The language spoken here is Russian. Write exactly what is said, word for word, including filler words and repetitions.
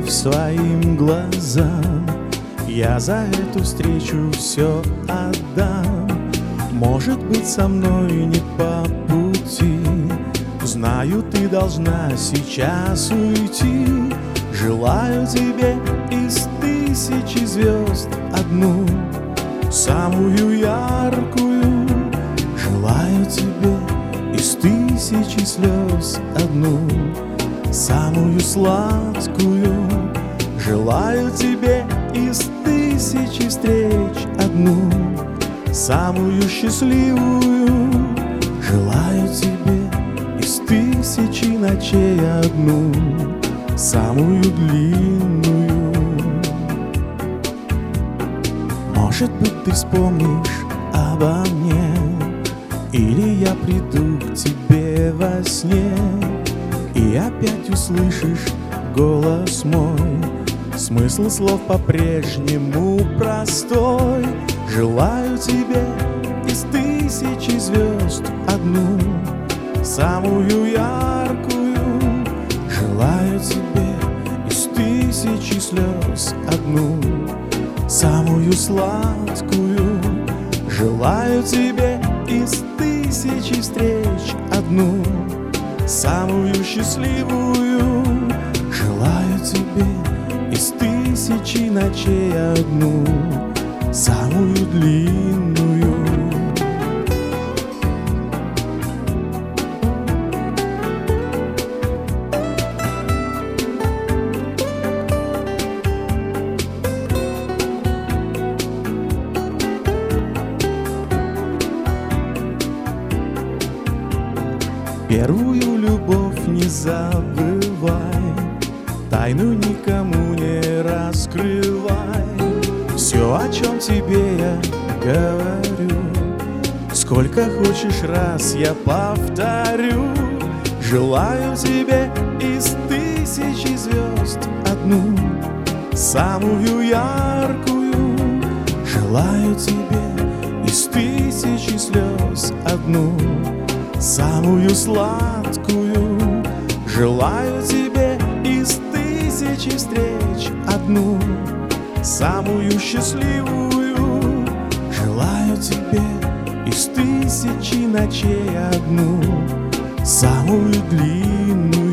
любовь своим глазам. Я за эту встречу все отдам. Может быть, со мной не по пути. Знаю, ты должна сейчас уйти. Желаю тебе из тысячи звезд одну, самую яркую. Желаю тебе из тысячи слез одну, самую сладкую. Желаю тебе из тысячи встреч одну, самую счастливую. Желаю тебе из тысячи ночей одну, самую длинную. Может быть, ты вспомнишь обо мне, или я приду к тебе во сне, и опять услышишь голос мой. Смысл слов по-прежнему простой. Желаю тебе из тысячи звезд одну, самую яркую. Желаю тебе из тысячи слез одну, самую сладкую. Желаю тебе из тысячи встреч одну, самую счастливую. Желаю тебе из тысячи ночей одну, самую длинную. Первую любовь не забывай, тайну никому не раскрывай. Все, о чем тебе я говорю, сколько хочешь раз я повторю. Желаю тебе из тысячи звезд одну, самую яркую. Желаю тебе из тысячи слез одну, самую сладкую. Желаю тебе из тысячи встреч одну, самую счастливую. Желаю тебе из тысячи ночей одну, самую длинную.